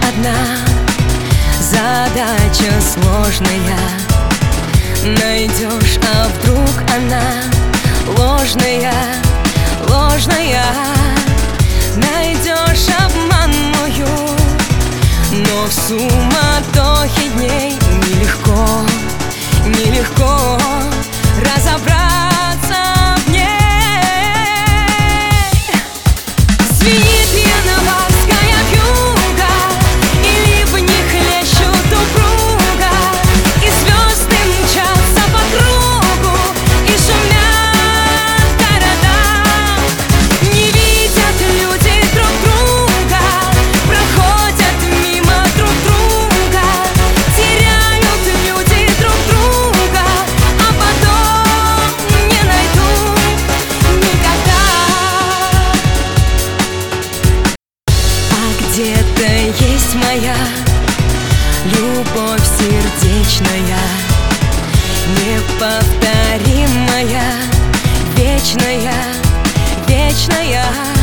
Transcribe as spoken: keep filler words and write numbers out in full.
одна задача сложная. Найдешь, а вдруг она ложная, ложная. Найдешь обманную, но в суматохе дней нелегко, нелегко разобраться в ней. Звенит яноварская вьюга, и ливни хлещут упруга, и звезды мчатся по кругу, и шумят города. Не видят люди друг друга, проходят мимо друг друга, теряют люди друг друга, а потом не найдут никогда. А где-то есть моя любовь сердечная, неповторимая, вечная, вечная.